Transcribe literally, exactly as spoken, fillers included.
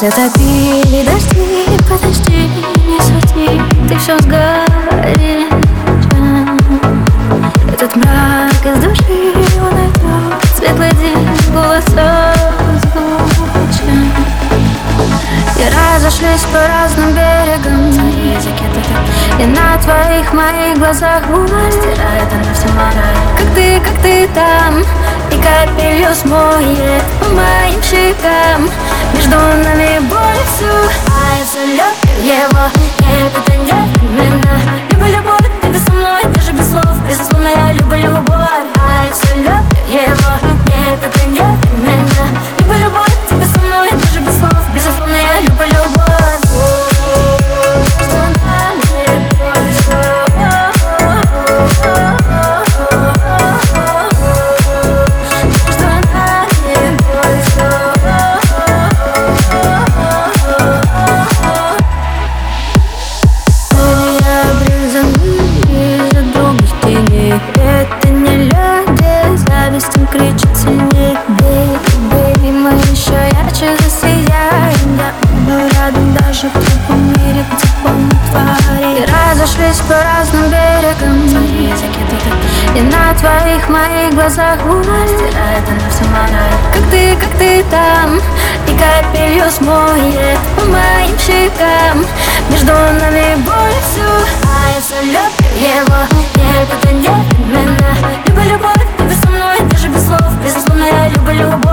Затопили дожди, подожди, не сути, ты все сгоришь. Этот мрак из души он найдет светлый день, голосов звучен. И разошлись по разным берегам, смотри, языки тут. И на твоих, моих глазах вуаль стирает она все мораль. Как ты, как ты там, и капелью смоет по моим щекам. Между нами боль всю, а я все люблю его. Нет, это не именно. Люблю любовь, ты со мной, даже без слов. Безусловно, я люблю любовь, а я все люблю его. Нет, это не именно. Люблю любовь, ты со мной, даже без слов. Безусловно, я люблю любовь. Это не люди, зависть им кричит сильней. Бэйби, бэйби, мы еще ярче засияем. Я буду рядом даже в другом мире, где полно твари. И разошлись по разным берегам, смотри, языки тут. И на твоих, моих глазах вуаль стирает она все мораль. Как ты, как ты там, и капелью смоет по моим щекам. Между нами боль всю, а я все люблю его. Нет, это не именно. Люблю любовь, ты со мной, даже без слов. Безусловно, я люблю любовь.